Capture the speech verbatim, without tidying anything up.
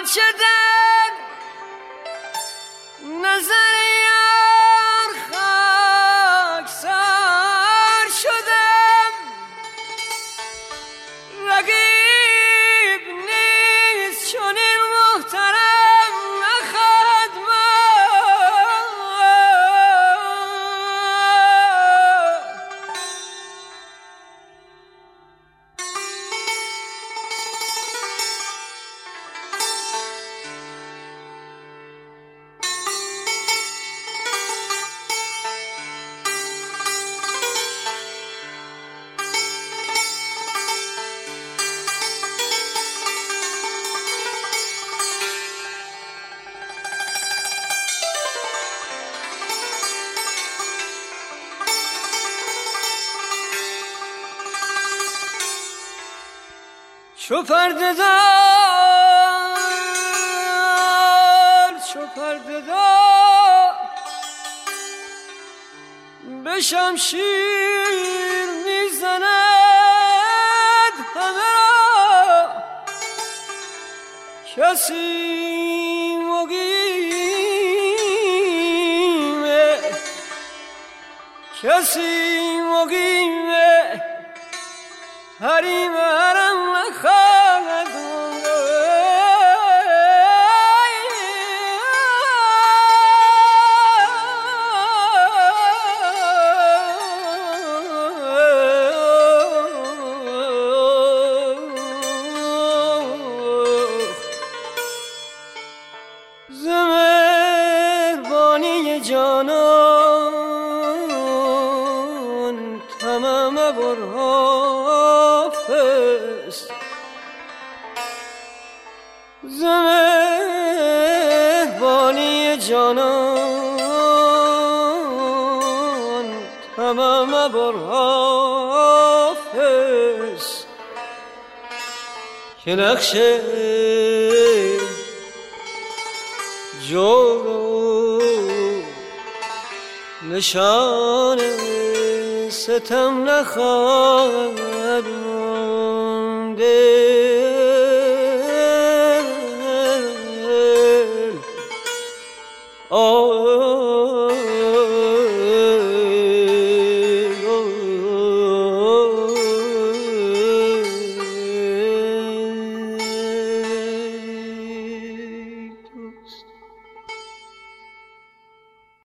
چه در نظر یار خاک سار شدم، رقیب نیست چنین محترم نخواهد چو پرده دار چو پرده دار به شمشیر میزند همه را، کسی مقیمه کسی مقیمه حریم حرم نخواهد بود. ز مهربانی جانان تمام برحافظ، ز مهربانی جانان تمام برحافظ، که نقش جور نشان ستم نخواهد مانده.